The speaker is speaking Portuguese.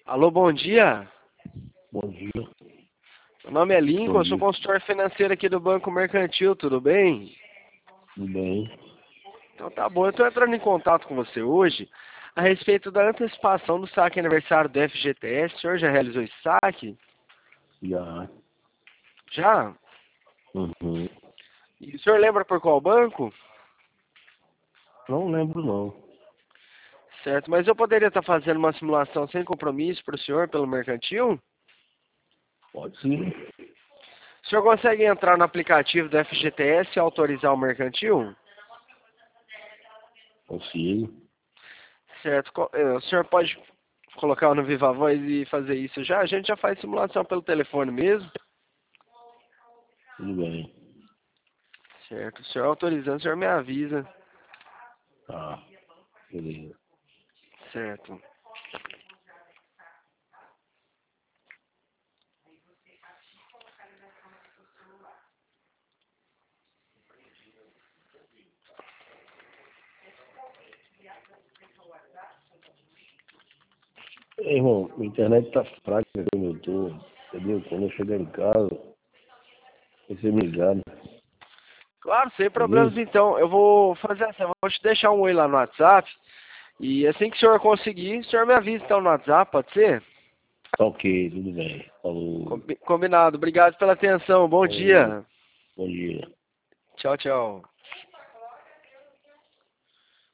Alô, bom dia. Bom dia. Meu nome é Lincoln, Bom eu sou dia. consultor financeiro aqui do Banco Mercantil, tudo bem? Tudo bem? Então tá bom, eu estou entrando em contato com você hoje a respeito da antecipação do saque aniversário do FGTS. O senhor já realizou esse saque? Já. Já? Uhum. E o senhor lembra por qual banco? Não lembro não. Certo, mas eu poderia estar fazendo uma simulação sem compromisso para o senhor pelo Mercantil? Pode sim. O senhor consegue entrar no aplicativo do FGTS e autorizar o Mercantil? Consigo. Certo, o senhor pode colocar no Viva Voz e fazer isso já? A gente já faz simulação pelo telefone mesmo. Tudo bem. Certo, o senhor autorizando, o senhor me avisa. Tá. Beleza. Certo. Ei, irmão, a internet tá fraca onde eu tô. Entendeu? Quando eu chegar em casa, você me ligar, Claro, sem problemas beleza? então. Eu vou fazer assim, eu vou te deixar um oi lá no WhatsApp. E assim que o senhor conseguir, o senhor me avisa então no WhatsApp, pode ser? Tá ok, tudo bem. Falou. Combinado. Obrigado pela atenção. Bom Falou. dia. Bom dia. Tchau, tchau.